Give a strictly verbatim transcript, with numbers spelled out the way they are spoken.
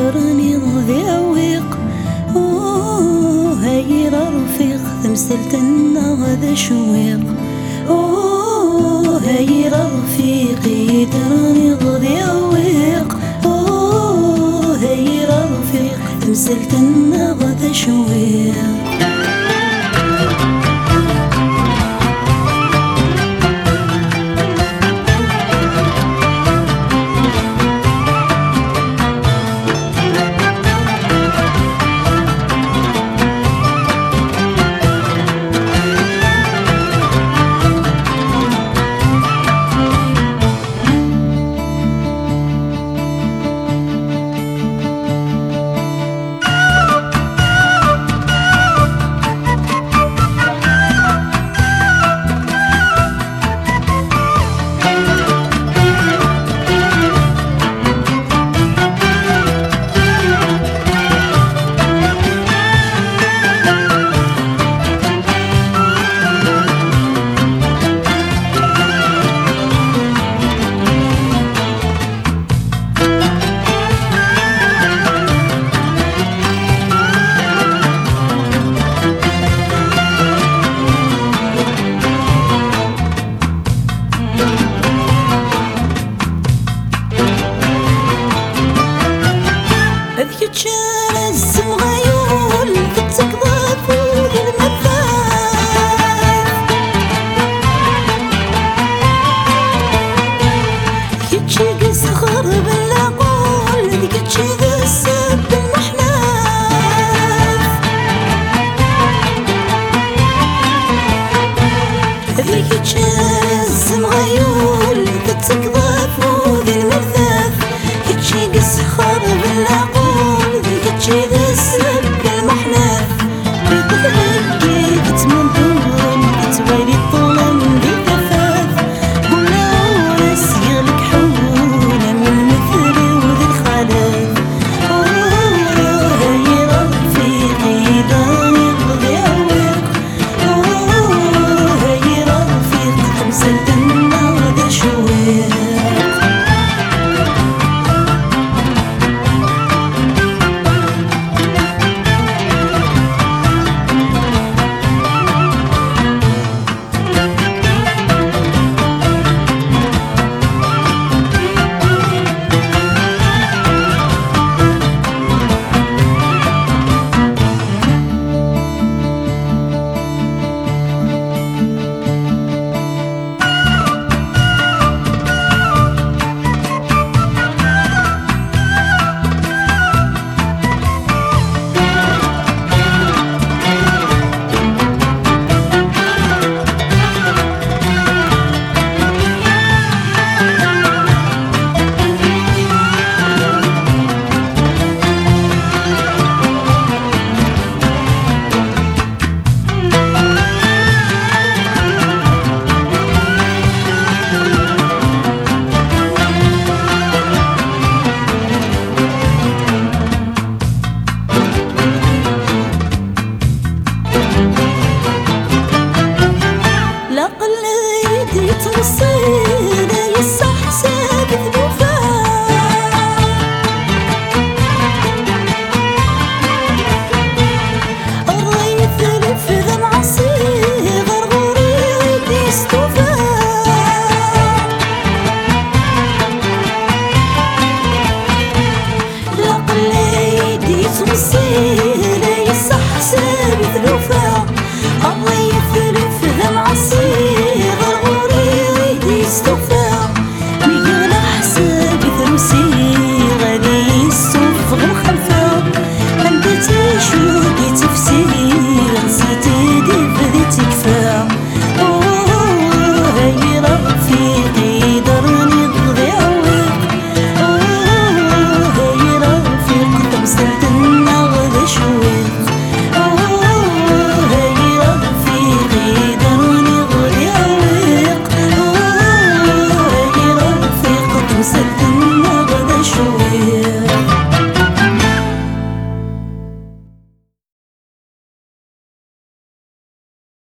راني ضي عويق. اوه هاي رفيق تمثلت هذا شويق. اوه هاي رفيقي راني ضي عويق. اوه هاي رفيق تمثلت هذا شويق. السم غيول فتك ضافود المثاث. كتشي قصخر بالعقول كتشي قصب بالمحناف. كتشي السم غيول فتك ضافود المثاث. كتشي قصخر بالعقول كتشي غسل بالمحناف. بتغلقي كتمنطون كتوالي الظلم دي كفاف. قلنا ورس يغلق حولنا من المثل وذي الخلاف. اوه هاي رفيقي داني ضي عويق. اوه هاي رفيق تمثلت هذا شويق. توصينا يستحسب الوفاء. الريث لفذ معصي غرغوري بيستوفاء. لقليدي توصينا يستحسب الوفاء. الريث لفذ معصي غرغوري استوفى.